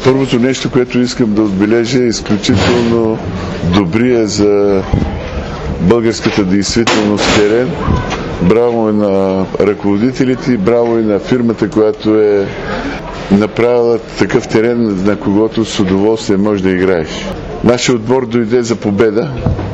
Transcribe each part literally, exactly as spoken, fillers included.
Първото нещо, което искам да отбележа, е изключително добрия за българската действителност терен. Браво и на ръководителите, браво и на фирмата, която е направила такъв терен, на когото с удоволствие можеш да играеш. Нашият отбор дойде за победа,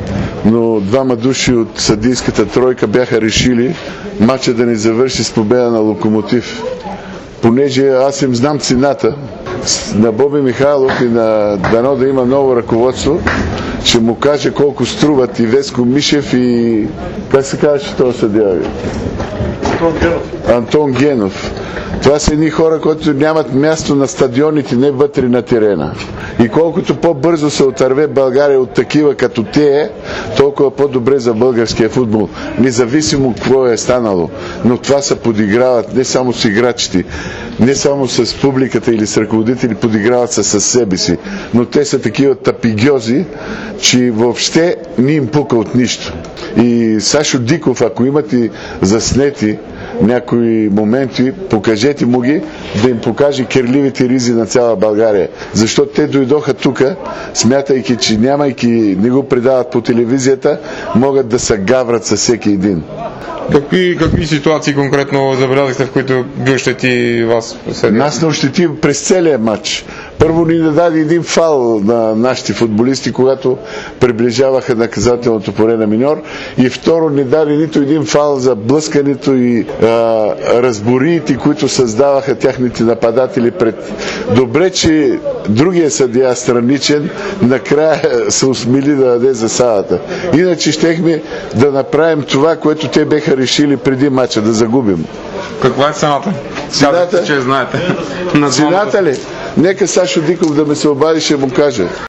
но двама души от съдийската тройка бяха решили матча да ни завърши с победа на Локомотив. Понеже аз им знам цената на Боби Михайлов и на дано да има ново ръководство, ще му каже колко струват и Веско Мишев и как се казва този съдия? Антон Генов. Антон Генов. Това са едни хора, които нямат място на стадионите, не вътре на терена. И колкото по-бързо се отърве България от такива като те, толкова по-добре за българския футбол. Независимо какво е станало. Но това се подиграват не само с играчите, не само с публиката или с ръководители, подиграват се със себе си. Но те са такива тапигьози, че въобще не им пука от нищо. И Сашо Диков, ако имате заснети някои моменти, покажете му ги, да им покаже кирливите ризи на цяла България. Защото те дойдоха тук, смятайки, че нямайки, не го предават по телевизията, могат да се гаврат със всеки един. Какви, какви ситуации конкретно забелязахте, в които ви ощети вас? Нас не ощети през целия матч. Първо ни даде един фал на нашите футболисти, когато приближаваха наказателното поле на миньор, и второ ни даде нито един фал за блъскането и а, разбориите, които създаваха тяхните нападатели пред. Добре, че другия съдия страничен накрая се усмили да даде засадата. Иначе щехме да направим това, което те беха решили преди матча, да загубим. Каква е цената? Цената? Че знаете. Цената ли? Нека Сашо Диков да ме се обади, ще му каже.